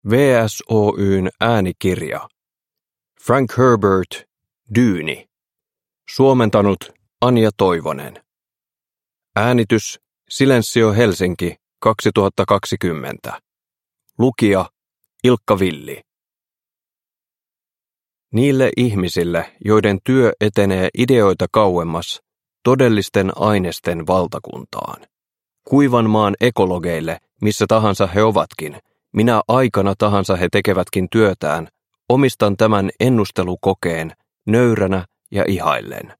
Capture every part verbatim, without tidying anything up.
V S Oy:n äänikirja. Frank Herbert, Dyyni. Suomentanut Anja Toivonen. Äänitys Silensio Helsinki kaksituhattakaksikymmentä. Lukija Ilkka Villi. Niille ihmisille, joiden työ etenee ideoita kauemmas, todellisten ainesten valtakuntaan. Kuivan maan ekologeille, missä tahansa he ovatkin, minä aikana tahansa he tekevätkin työtään, omistan tämän ennustelukokeen nöyränä ja ihaillen.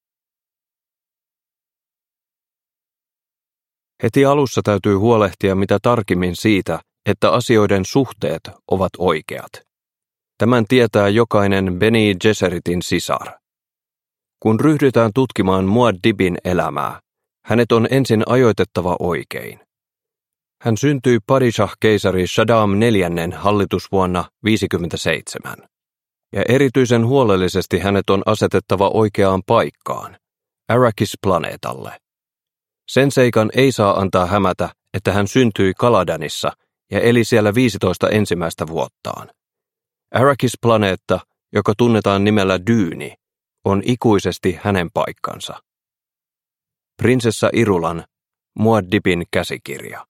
Heti alussa täytyy huolehtia mitä tarkimmin siitä, että asioiden suhteet ovat oikeat. Tämän tietää jokainen Bene Gesseritin sisar. Kun ryhdytään tutkimaan Muad'Dibin elämää, hänet on ensin ajoitettava oikein. Hän syntyi Padishah-keisari Shaddam neljännen hallitusvuonna viisikymmentäseitsemän. Ja erityisen huolellisesti hänet on asetettava oikeaan paikkaan, Arrakis-planeetalle. Sen seikan ei saa antaa hämätä, että hän syntyi Kaladanissa ja eli siellä viisitoista ensimmäistä vuottaan. Arrakis-planeetta, joka tunnetaan nimellä Dyyni, on ikuisesti hänen paikkansa. Prinsessa Irulan, Muad'Dibin käsikirja.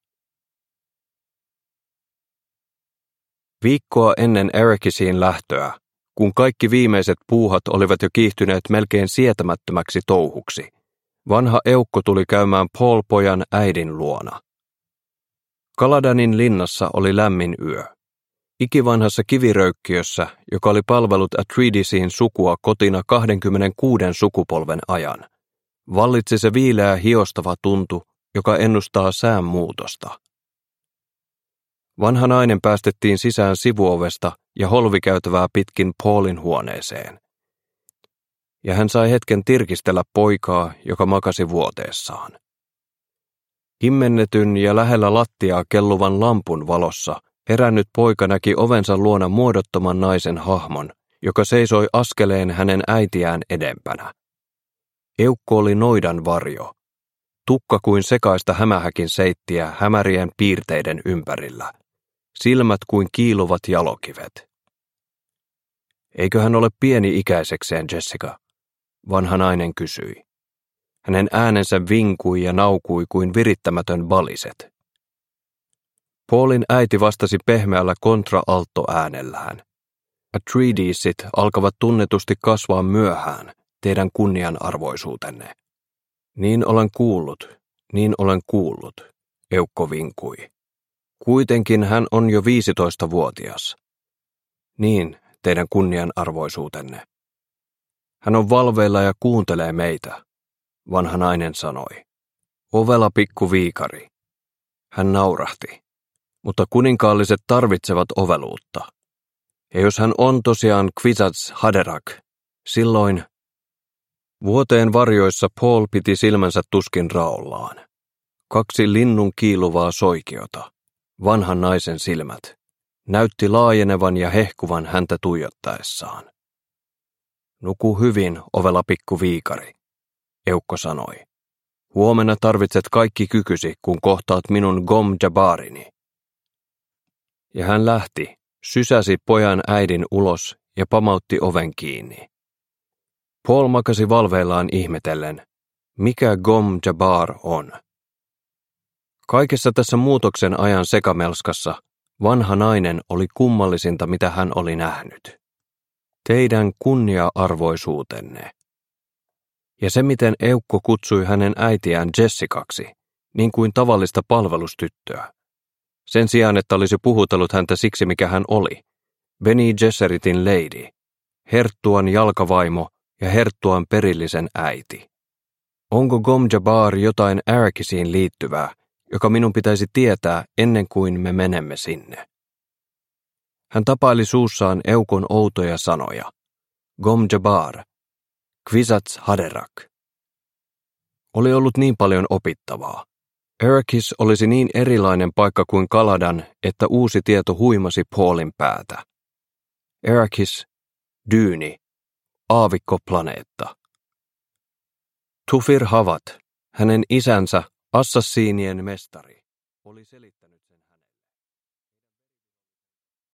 Viikkoa ennen Arrakisiin lähtöä, kun kaikki viimeiset puuhat olivat jo kiihtyneet melkein sietämättömäksi touhuksi, vanha eukko tuli käymään Paul-pojan äidin luona. Kaladanin linnassa oli lämmin yö. Ikivanhassa kiviröykkiössä, joka oli palvellut Atreidesin sukua kotina kaksikymmentäkuuden sukupolven ajan, vallitsi se viileä hiostava tuntu, joka ennustaa sään muutosta. Vanha nainen päästettiin sisään sivuovesta ja holvikäytävää pitkin Paulin huoneeseen. Ja hän sai hetken tirkistellä poikaa, joka makasi vuoteessaan. Himmennetyn ja lähellä lattiaa kelluvan lampun valossa herännyt poika näki ovensa luona muodottoman naisen hahmon, joka seisoi askeleen hänen äitiään edempänä. Eukko oli noidan varjo, tukka kuin sekaista hämähäkin seittiä hämärien piirteiden ympärillä, silmät kuin kiiluvat jalokivet. Eikö hän ole pieni ikäisekseen, Jessica? Vanha nainen kysyi. Hänen äänensä vinkui ja naukui kuin virittämätön baliset. Paulin äiti vastasi pehmeällä kontra-alto-äänellään. Atreidesit alkavat tunnetusti kasvaa myöhään, teidän kunnianarvoisuutenne. Niin olen kuullut, niin olen kuullut, eukko vinkui. Kuitenkin hän on jo viisitoistavuotias. Niin, teidän kunnianarvoisuutenne. Hän on valveilla ja kuuntelee meitä, vanha nainen sanoi. Ovela pikku viikari. Hän naurahti. Mutta kuninkaalliset tarvitsevat oveluutta. Ja jos hän on tosiaan Kwisatz Haderach, silloin... Vuoteen varjoissa Paul piti silmänsä tuskin raollaan. Kaksi linnun kiiluvaa soikiota, vanhan naisen silmät, näytti laajenevan ja hehkuvan häntä tuijottaessaan. Nuku hyvin, ovela pikku viikari, eukko sanoi. Huomenna tarvitset kaikki kykysi, kun kohtaat minun Gom Jabbarini. Ja hän lähti, sysäsi pojan äidin ulos ja pamautti oven kiinni. Paul makasi valveillaan ihmetellen, mikä Gom Jabbar on. Kaikessa tässä muutoksen ajan sekamelskassa vanha nainen oli kummallisinta, mitä hän oli nähnyt. Teidän kunnia-arvoisuutenne. Ja se, miten eukko kutsui hänen äitiään Jessicaksi, niin kuin tavallista palvelustyttöä. Sen sijaan, että olisi puhutellut häntä siksi, mikä hän oli, Bene Gesseritin lady, herttuan jalkavaimo ja herttuan perillisen äiti. Onko Gom Jabbar jotain Arrakisiin liittyvää, joka minun pitäisi tietää ennen kuin me menemme sinne? Hän tapaili suussaan eukon outoja sanoja. Gom Jabbar, Kwisatz Haderach. Oli ollut niin paljon opittavaa. Arrakis olisi niin erilainen paikka kuin Kaladan, että uusi tieto huimasi Paulin päätä. Arrakis, Dyyni, aavikkoplaneetta. Thufir Hawat, hänen isänsä, assassiinien mestari, oli selittänyt